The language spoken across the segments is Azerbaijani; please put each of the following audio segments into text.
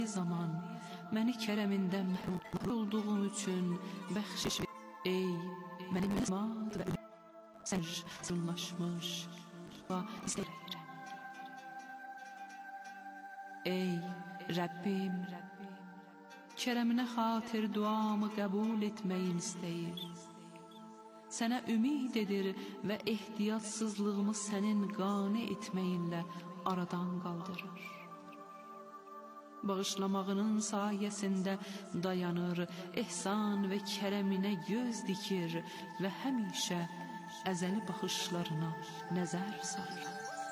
zaman məni kərəmindən məhrum olduğum üçün bəxşiş ey mənim mad və sən sınlaşmış və istəyirəm. Ey Rəbbim, kərəminə xatir duamı qəbul etməyim istəyir. Sənə ümid edir və ehtiyatsızlığımı sənin qane etməyinlə aradan qaldırır. Bağışlamağının sayəsində dayanır, ehsan və kərəminə göz dikir və həmişə əzəli baxışlarına nəzər salır.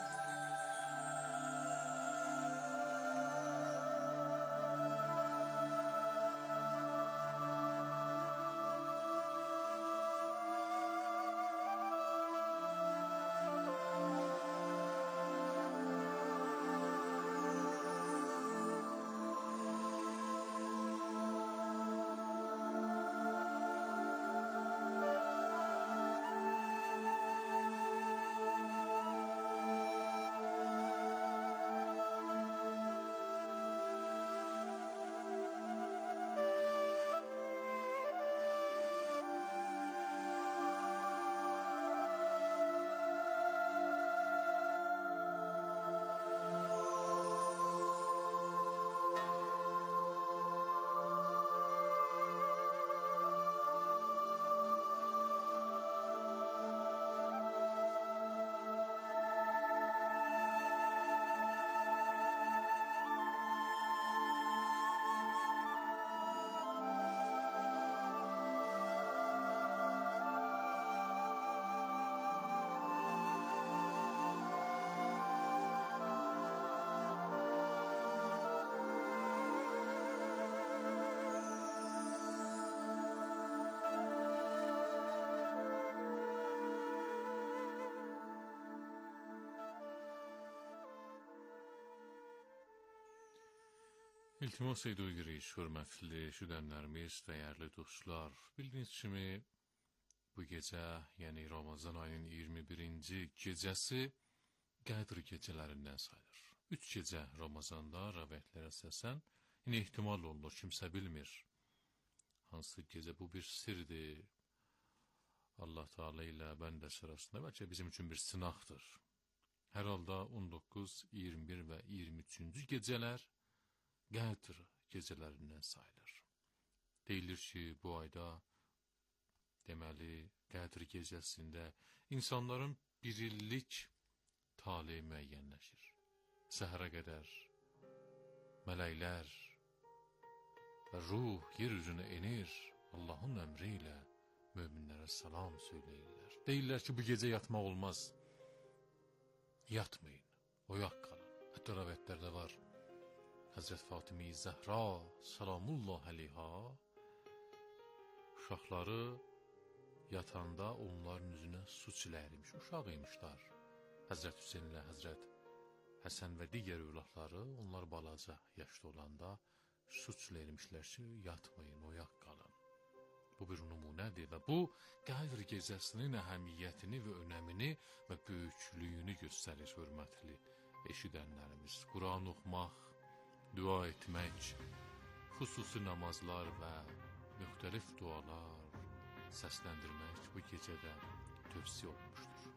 İltimas edirik, hörmətli şüdənlərimiz, dəyərli dostlar. Bildiyiniz kimi bu gecə, yəni Ramazan ayının 21-ci gecəsi Qədr gecələrindən sayılır. 3 gecə Ramazanda rəvayətlərə əsasən, yine ehtimal olunur, kimsə bilmir. Hansı gecə bu bir sirdir. Allah Teala ilə bəndəsi arasında bəlkə bizim üçün bir sınaqdır. Hər halda 19, 21 və 23-cü gecələr Qədr gecələrindən sayılır. Deyilir ki, bu ayda deməli Qədr gecəsində insanların bir illik taleyi müəyyənləşir. Səhərə qədər mələklər və ruh yer üzünə enir, Allahın əmri ilə möminlərə salam söyləyirlər. Deyirlər ki, bu gecə yatmaq olmaz. Yatmayın, oyaq qalın. Hətta rəvayətlərdə var. Həzrət Fatimə-i Zəhra salamullah əleyha uşaqları yatanda onların üzünə su çiləyirmiş, uşaq imişlər. Həzrət Hüseyin ilə Həzrət Həsən və digər övladları onlar balaca yaşda olanda su çiləyirmişlər ki, yatmayın, oyaq qalın. Bu bir nümunədir və bu Qədr gecəsinin əhəmiyyətini və önəmini və böyüklüyünü göstərir, hörmətli eşidənlərimiz. Quran oxumaq, dua etmək, xüsusi namazlar və müxtəlif dualar səsləndirmək bu gecədə tövsiyə olunmuşdur.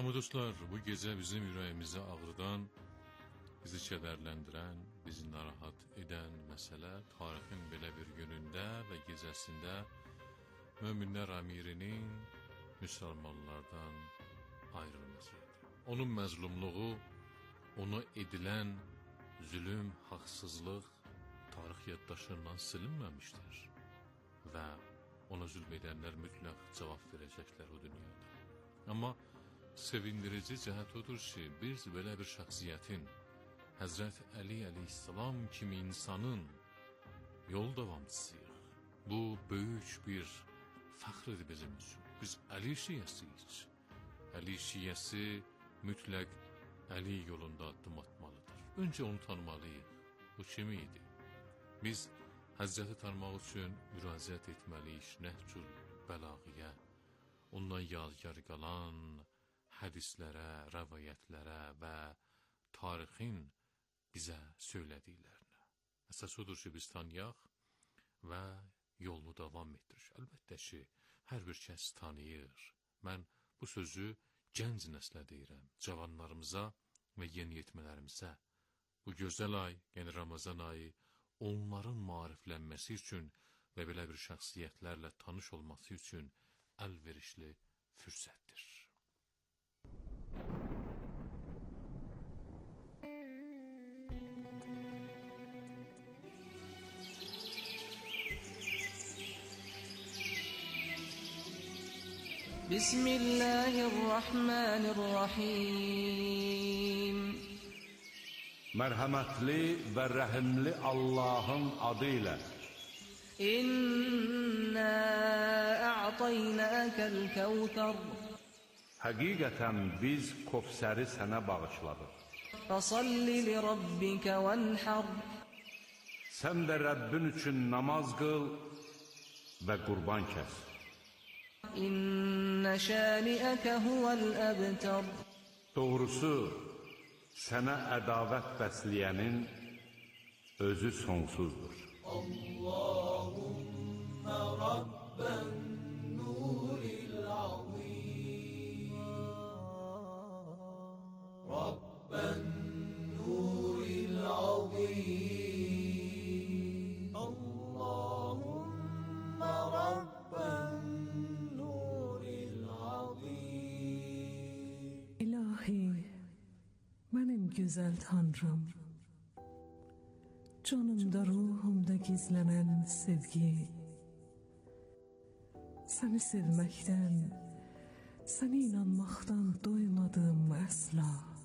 Amma dostlar, bu gecə bizim ürəyimizi ağrıdan, bizi kədərləndirən, bizi narahat edən məsələ tarixin belə bir günündə və gecəsində möminlər əmirinin müsəlmanlardan ayrılmasıydı. Onun məzlumluğu, ona edilən zülüm, haqsızlıq tarix yaddaşından silinməmişdir və ona zülm edənlər mütləq cavab verəcəklər o dünyada. Amma sevindirici cəhət odur ki, biz belə bir şəxsiyyətin, Həzrət Əli əleyhissalam kimi insanın yol davamçısıyıq. Bu böyük bir fəxrdir bizim üçün. Biz Əli şiəsiyik. Əli şiəsi mütləq Əli yolunda addım atmalıdır. Öncə onu tanımalıyıq. Bu kim idi? Biz Həzrəti tanımaq üçün müraciət etməliyik Nəhcül Bəlağiyə, ondan yadigar qalan hədislərə, rəvayətlərə və tarixin bizə söylədiklərinə. Əsas odur ki, biz tanıyaq və yolunu davam etdirir. Əlbəttə ki, hər bir kəs tanıyır. Mən bu sözü gənc nəslə deyirəm, cavanlarımıza və yeniyetmələrimizə. Bu gözəl ay, yəni Ramazan ayı, onların maariflənməsi üçün və belə bir şəxsiyyətlərlə tanış olması üçün əlverişli fürsətdir. Bismillahirrahmanirrahim. Mərhəmətli və rəhimli Allahın adı ilə. İnna a'taynakal kawthar. Həqiqətən biz Kövsəri sənə bağışladıq. Fasalli li rabbika wanhar. Sən də Rəbbin üçün namaz qıl və qurban kəs. İnna şani'aka huval abtar. Doğrusu, sənə ədavət bəsləyənin özü sonsuzdur. Allahümme Rabben nuril azim. Rabben nuril azim. Allahümme Rabben nuril azim. İlahi, mənim gözəl Tanrım, canımda, ruhumda gizlənən sevgi, səni sevməkdən, səni inanmaqdan doymadım əsla.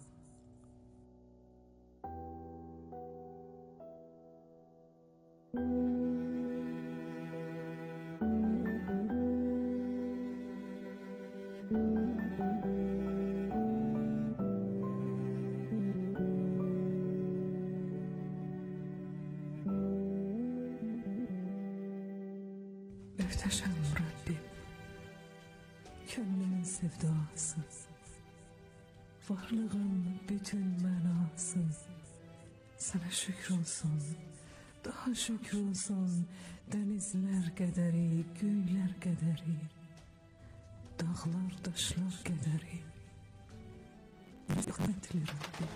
Möhtəşəm Rəbbim, könlümün sevdası, varlığın bütün mənası, sənə şükür olsun, daha şükür olsun, dənizlər qədəri, göylər qədəri, dağlar, daşlar qədəri. Rəhmətli Rəbbim.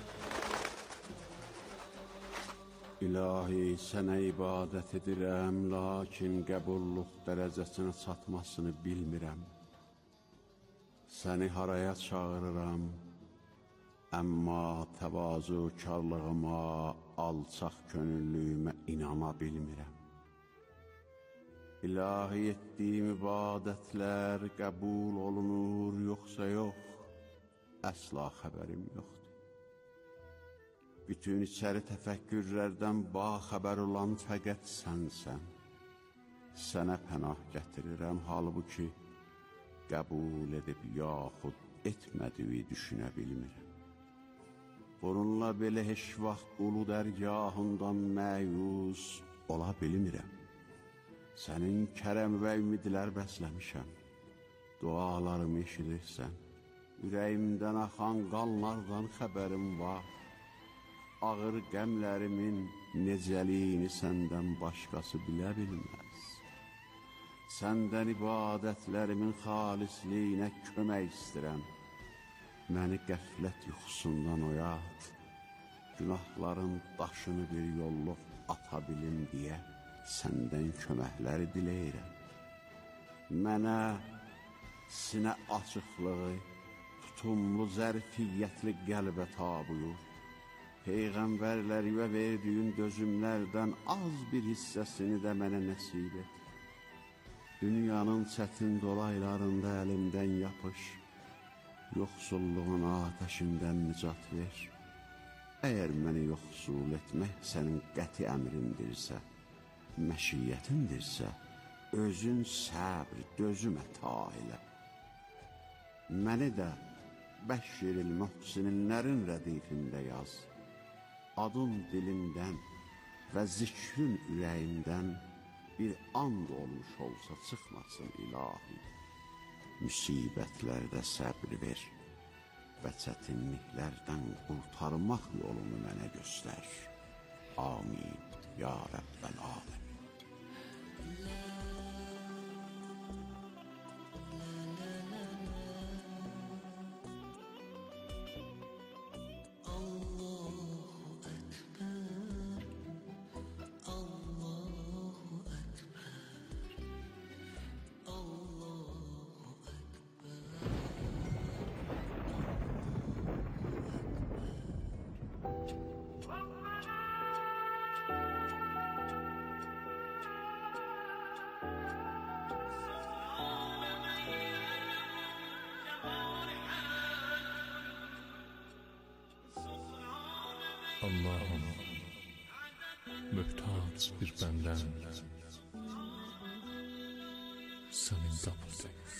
İlahi, sənə ibadət edirəm, lakin qəbulluq dərəcəsinə çatmasını bilmirəm. Səni haraya çağırıram, əmma təvazukarlığıma, alçaq könüllüyümə inana bilmirəm. İlahi, etdiyim ibadətlər qəbul olunur, yoxsa yox, əsla xəbərim yoxdur. Bütün içəri təfəkkürlərdən baxəbər olan fəqət sənsən. Sənə pənah gətirirəm, halbuki qəbul edib yaxud etmədiyi düşünə bilmirəm. Bununla belə heç vaxt ulu dərgahından məyus ola bilmirəm. Sənin kərəm və ümidlər bəsləmişəm. Dualarımı eşidirsən, ürəyimdən axan qanlardan xəbərim var. Ağır qəmlərimin necəliyini səndən başqası bilə bilməz. Səndən ibadətlərimin xalisliyinə kömək istirəm. məni qəflət yuxusundan oyat, günahların daşını bir yolluq ata bilim deyə səndən köməkləri diləyirəm. Mənə sinə açıqlığı, tutumlu zərfiyyətli qəlbə tabuyur, Peyğəmbərlərimə verdiyin dözümlərdən az bir hissəsini də mənə nəsib et. Dünyanın çətin dolaylarında əlimdən yapış, yoxsulluğun ateşindən nicat ver. Əgər məni yoxsul etmək sənin qəti əmrindirsə, məşiyyətindirsə, özün səbr, dözüm əta elə. Məni də Bəşşiril Muhsinlərin rədifində yaz. Adın dilimdən və zikrin ürəyimdən bir and olmuş olsa çıxmasın ilahi. Müsibətlərdə səbr ver və çətinliklərdən qurtarmaq yolunu mənə göstər. Amin, ya Rəbbəl Aləmin. Allah'ım, mühtaç bir benden senin kapıdayım.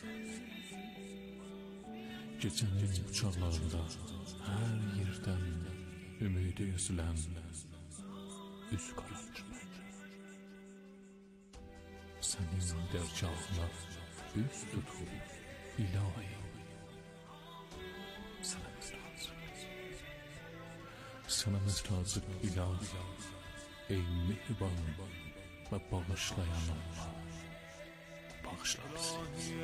Gecenin uçaklarında her yerden ümidi üzülen üz kararır. Senin dergahına üz tutup ilahi sana müstahzır. Sana müstahzır ilahi, ey mehriban ve bağışlayan Allah. Bağışla bizi.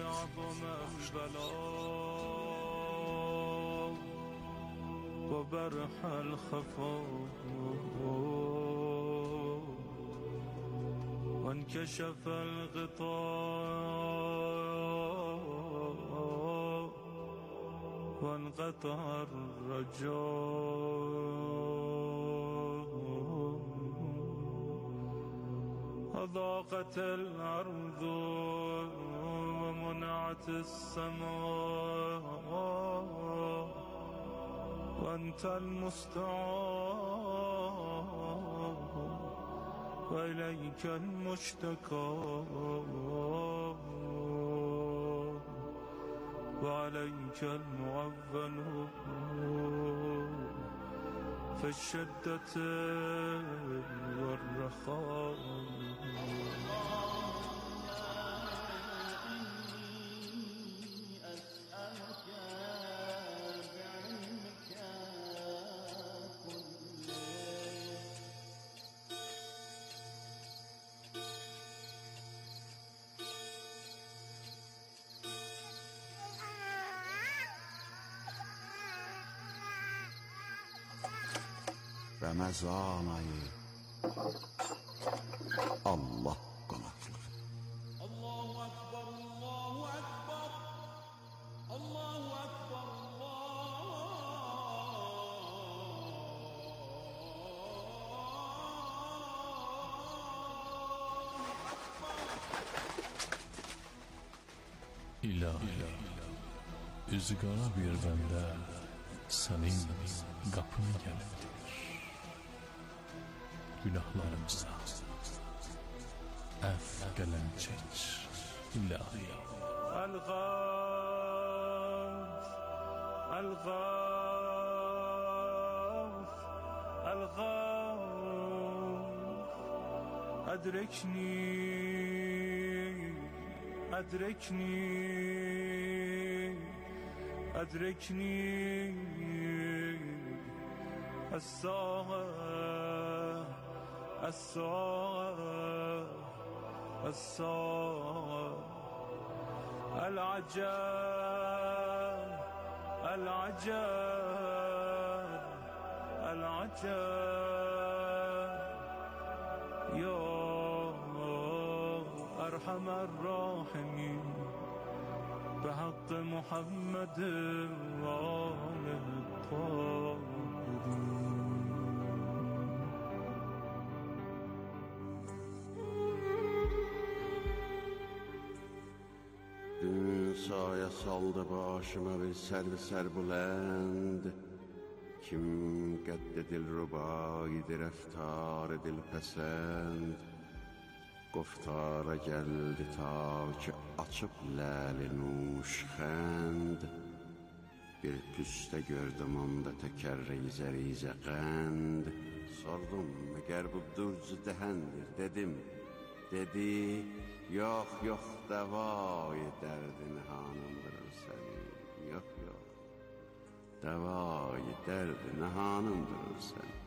وبرح الخفاء وانكشف الغطاء وانقطع الرجاء وضاقت الأرض ومنعت السماء وأنت المستعان وإليك المشتكى وعليك المعول في الشدة والرخاء. Ramazan ayı Allah qanatlı. Allahu Ekber, Allahu Ekber, Allahu Ekber, İlahi, üzü qara bir bəndə sənin qapını gəlibdir. Günahlarımıza əff qələm çək ilahi. الغاث الغاث الغاث أدركني أدركني أدركني الساعة الساعة الساعة العجاب العجب العجب يا ارحم الراحمين بحق محمد وآله الطاهرين. Dün saya saldı başıma bir serbulənd. Kim qəddedil rubaidir, əftar edil pəsənd. Qoftara gəldi ta ki açıb ləli nuşxənd. Bir püstə gördüm onda təkər rizə qənd. Sordum məgər bu durcu dəhəndir dedim. Dedi yox yox davayı dərdini hanımdırır səni. Yox yox davayı dərdini hanımdırır səni.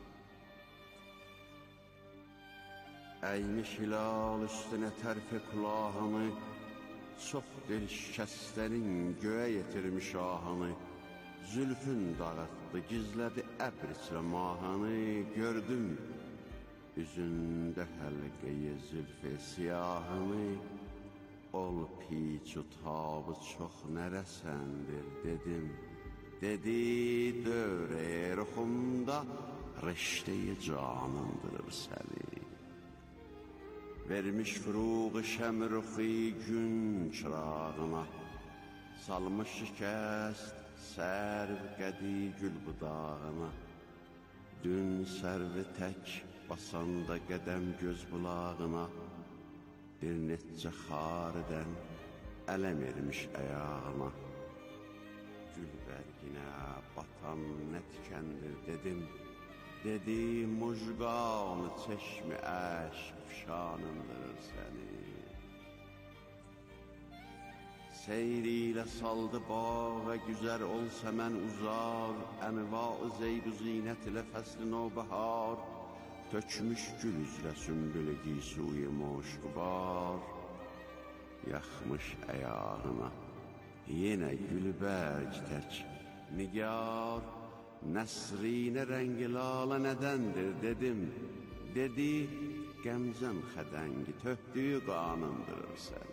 Əymiş hilal üstünə tərfi kulağını, çox dil şikəstlərin göyə yetirmiş ahını. Zülfün dağıtdı, gizlədi əbriçlə mahanı. Gördüm üzündə həlqəyi zülfü siyahını. Ol piçu tabı çox nərəsəndir dedim. Dedi dövrə ruxumda riştəyi canındırır səni. Vermiş furuğu şəmruxi gün çırağına. Salmış şikəst sərv qədi gül budağına. Dün sərvi tək basanda qədəm göz bulağına. Bir neçə xardən ələm ermiş əyağına. Gül bərginə batan nə tikəndir dedim. Dedi mujqanı çeşmi əşq fişanındırır səni. Seyri ilə saldı bağa güzər olsa mən uzar. Ənva-ı zeyd-u zinət ilə fəsli nobəhar. Tökmüş gül üzrə sümbülü giysuyi moşq var. Yaxmış əyağına yenə gülbərg tək nigar. Nəsrinə rəngi lalə nədəndir dedim. Dedi qəmzəm xədəngi töhdüyü qanındırır səni.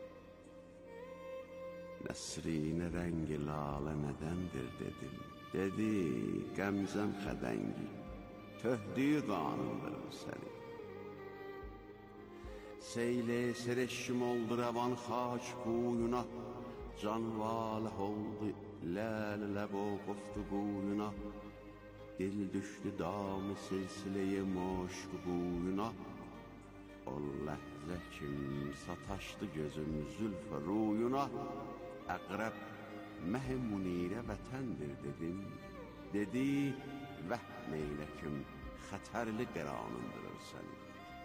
Nəsrinə rəngi lalə nədəndir dedim. Dedi qəmzəm xədəngi töhdüyü qanındırır səni. Seylə sereşim oldu rəvan xaç buyuna. Canvaləh oldu ləl-i ləb o qoftu buyuna. Dil düşdü dam-ı silsilə-i moşq buyuna. O ləhzə kim sataşdı gözüm zülfə ruyuna. Əqrəb məh-i munirə vətəndir dedim. Dedi vəhm eylə kim xətərli qəranındırır səni.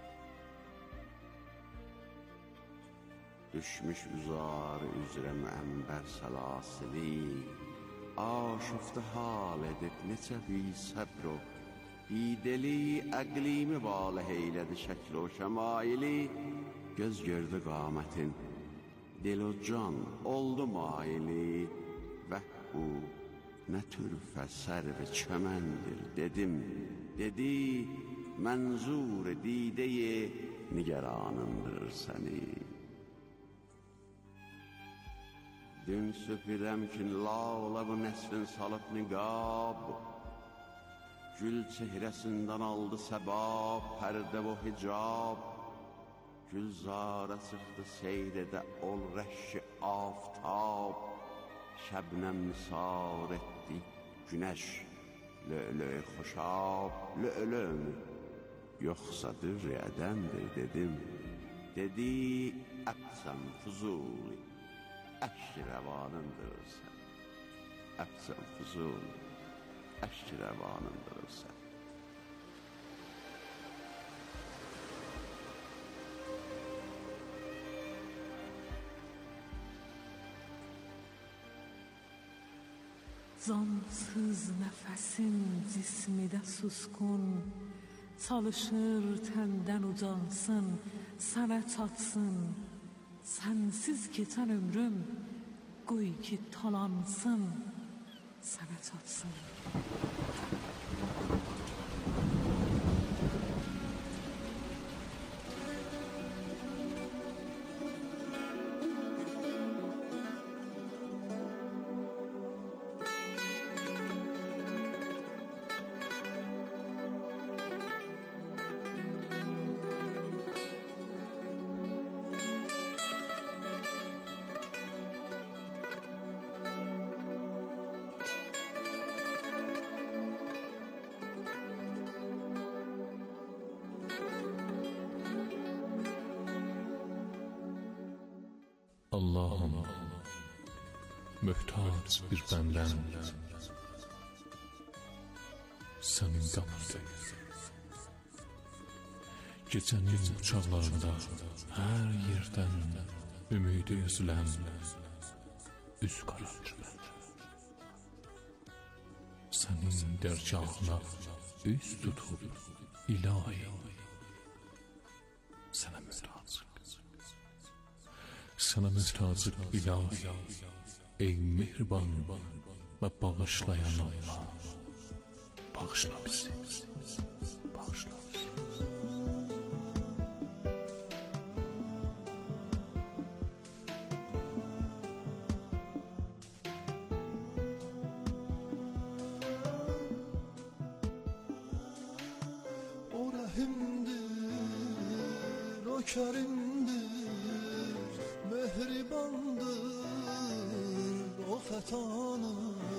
Düşmüş üzarı üzrə müəmbər səlasili. Aşıfdı hal edib neçə bi səbr o bideli. Əqlimi valih eylədi şəkl o şəmaili. Göz gördü qamətin dil o can oldu maili. Vəhbu nə türfə sərv çəməndir dedim. Dedi mənzur dideyi nigeranındırır səni. Dün süpürəm ki lalə bu nəslin salıb niqab. Gül çehrəsindən aldı səbab, pərdə bu hicab. Gülzara çıxdı seyredə ol rəşi aftab. Şəbnəm nisar etdi günəş lö'lö-i xoşab. Lö'lö mü yoxsa dürriyədəndir dedim. Dedi əqsəm fuzuli əşk-i rəvanındırır sən. Əqsəm fuzuli əşk-i rəvanındırır sən. Cansız nəfəsin cismidə suskun, çalışır təndən ucansın, sənə çatsın. Sənsiz keçən ömrüm, qoy ki talansın. sənə çatsın. Allah'ım, mühtaç bir bəndən sənin qapındayız. Gecənin uçaqlarında hər yerdən ümidi üzülən üz qaracı. Sənin dərgahına üz tutub ilahi sənə mühtacıq. Sana mühtacıq ilahi, ey mehriban və bağışlayan Allah, bağışla bizi, bağışla bizi. O rəhimdir, o kərimdir, mehribandır, o xətanı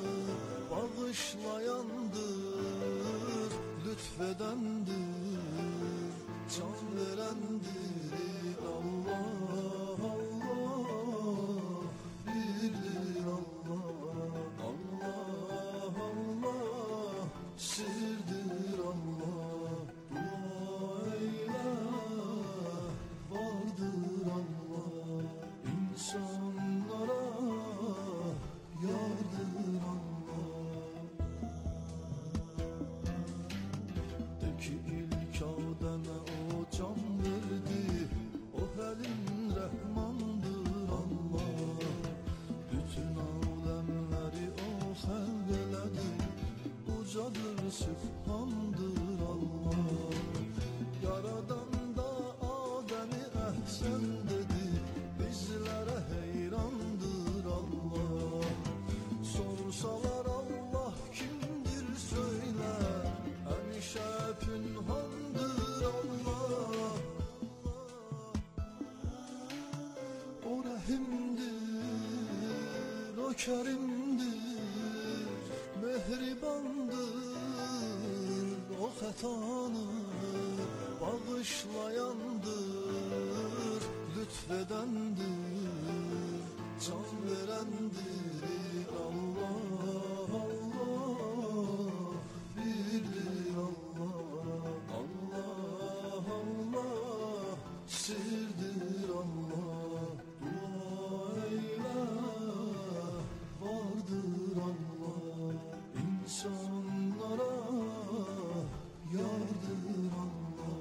bağışlayandır, lütfedəndir, can verəndir. Allah, Allah, birdir Allah, Allah, Allah, sirdir Allah, dua eylə, vardır Allah. İnsanlara yardır Allah. De ki ilk Adem'e o can verdi, o Həlim Rəhmandır Allah. Bütün aləmləri o xəlq elədi, ucadır Sübhandır Allah. Yaradan da Adem'i əhsən dedi, bizlərə heyrandır Allah. Sorsalar Allah kimdir söylə, həmişə pünhandır Allah. O rəhimdir, o kərimdir, mehribandır, o xətanı bağışlayandır, lütfedəndir, can verəndir. Allah, Allah, birdir Allah, Allah, Allah, sirdir Allah, dua eylə, vardır Allah. İnsanlara yardır Allah.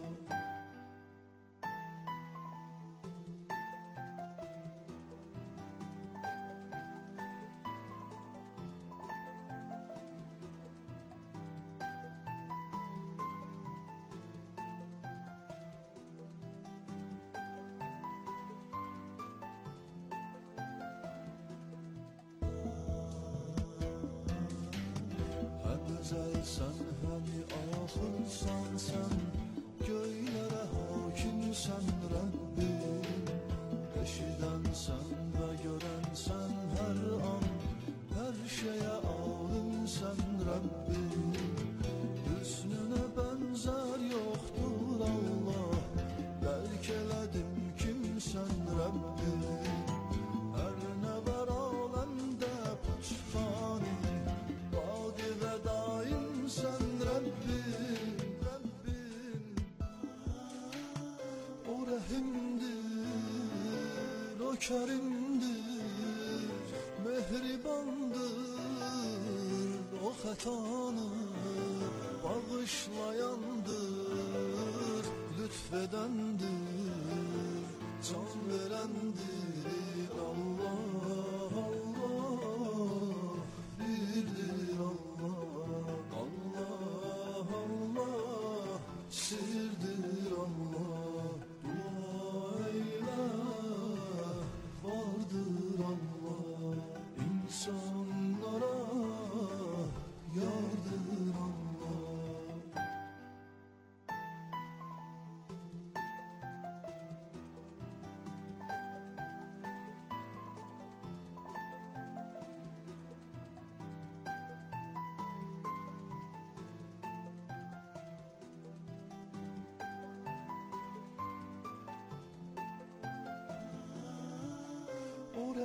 Əzəlsən, həmi axırsan sən, göylərə hakimsən Rəbbim. Eşidənsən və görənsən hər an, hər şeyə alimsən Rəbbim. Hüsnünə bənzər yoxdur Allah, dərk elədim kimsən Rəbbim. Hər nə var aləmdə puçfani, baqi və daimsən Rəbbim, Rəbbim. O rəhimdir, o kərimdir, mehribandır, o xətanı bağışlayandır, lütfedəndir, can verəndir. Allah, Allah,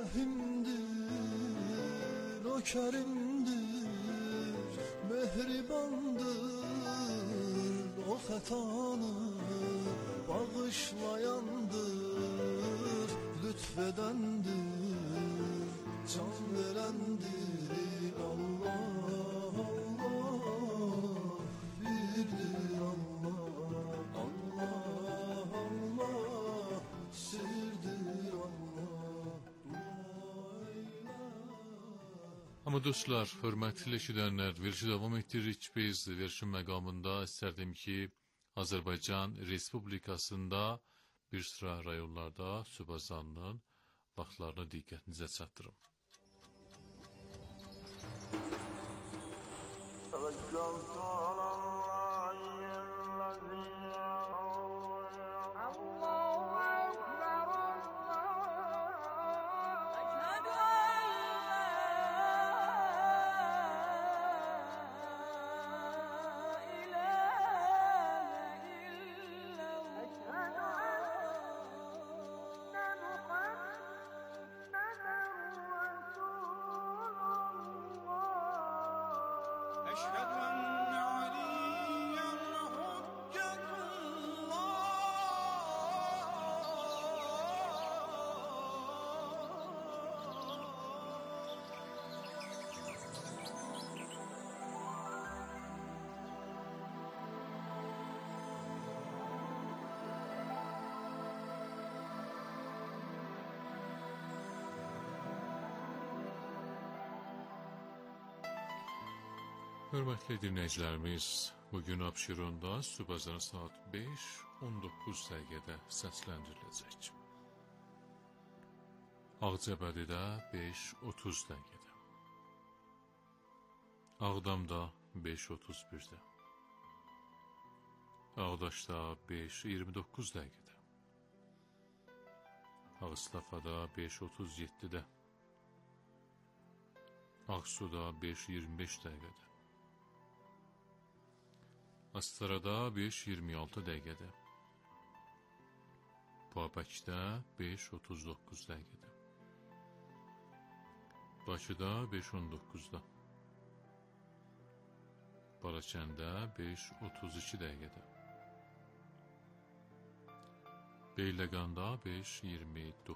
rəhimdir, o kərimdir, mehribandır, o xətanı bağışlayandır, lütfedəndir, can verəndir. Allah, Allah, birdir Allah, Allah, Allah, sirdir Allah. Amma dostlar, hörmətli eşidənlər, verişi davam etdiririk. Biz verişin məqamında istərdim ki, Azərbaycan Respublikasında bir sıra rayonlarda sübhazanlığın vaxtlarına diqqətinizə çatdırım. Hörmətli dinləyicilərimiz, bugün Abşeronda sübhazanı saat 5:19 dəqiqədə səsləndiriləcək. Ağcabədidə 5:30 dəqiqədə. Ağdamda 5:31-də. Ağdaşda 5:29 dəqiqədə. Ağstafada 5:37-də. Ağsuda 5:25 dəqiqədə. Astarada 5:26 dəqiqədə. Babəkdə 5:39 dəqiqədə. Bakıda 5:19-da. Balakəndə 5:32 dəqiqədə. Beyləqanda 5:29